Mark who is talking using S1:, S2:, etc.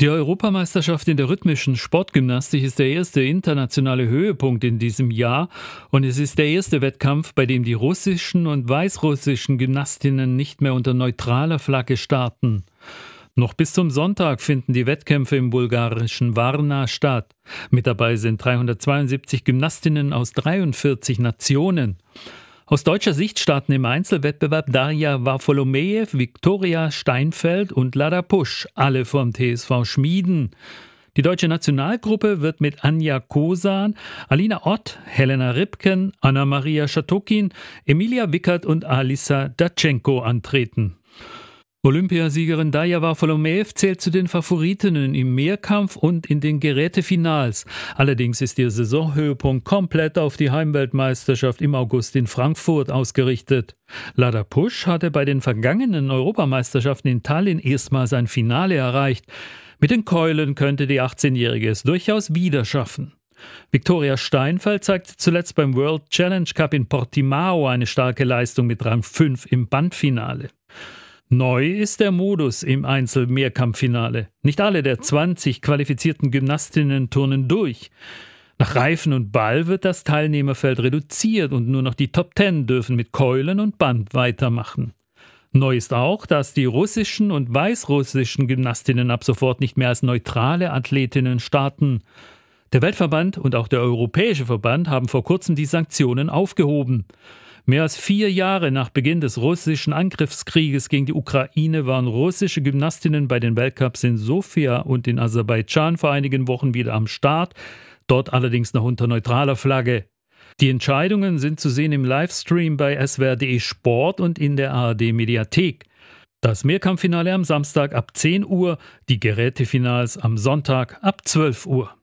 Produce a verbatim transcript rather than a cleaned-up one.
S1: Die Europameisterschaft in der rhythmischen Sportgymnastik ist der erste internationale Höhepunkt in diesem Jahr und es ist der erste Wettkampf, bei dem die russischen und weißrussischen Gymnastinnen nicht mehr unter neutraler Flagge starten. Noch bis zum Sonntag finden die Wettkämpfe im bulgarischen Varna statt. Mit dabei sind dreihundertzweiundsiebzig Gymnastinnen aus dreiundvierzig Nationen. Aus deutscher Sicht starten im Einzelwettbewerb Darja Varfolomejew, Viktoria Steinfeld und Lada Pusch, alle vom T S V Schmieden. Die deutsche Nationalgruppe wird mit Anja Kosan, Alina Ott, Helena Ribken, Anna-Maria Schatokin, Emilia Wickert und Alisa Datschenko antreten. Olympiasiegerin Darja Varfolomejew zählt zu den Favoritinnen im Mehrkampf und in den Gerätefinals. Allerdings ist ihr Saisonhöhepunkt komplett auf die Heimweltmeisterschaft im August in Frankfurt ausgerichtet. Lada Pusch hatte bei den vergangenen Europameisterschaften in Tallinn erstmals sein Finale erreicht. Mit den Keulen könnte die achtzehnjährige es durchaus wieder schaffen. Viktoria Steinfeld zeigte zuletzt beim World Challenge Cup in Portimao eine starke Leistung mit Rang fünf im Bandfinale. Neu ist der Modus im Einzel-Mehrkampffinale. Nicht alle der zwanzig qualifizierten Gymnastinnen turnen durch. Nach Reifen und Ball wird das Teilnehmerfeld reduziert und nur noch die Top Ten dürfen mit Keulen und Band weitermachen. Neu ist auch, dass die russischen und weißrussischen Gymnastinnen ab sofort nicht mehr als neutrale Athletinnen starten. Der Weltverband und auch der Europäische Verband haben vor kurzem die Sanktionen aufgehoben. Mehr als vier Jahre nach Beginn des russischen Angriffskrieges gegen die Ukraine waren russische Gymnastinnen bei den Weltcups in Sofia und in Aserbaidschan vor einigen Wochen wieder am Start, dort allerdings noch unter neutraler Flagge. Die Entscheidungen sind zu sehen im Livestream bei S W R punkt de Sport und in der A R D-Mediathek. Das Mehrkampffinale am Samstag ab zehn Uhr, die Gerätefinals am Sonntag ab zwölf Uhr.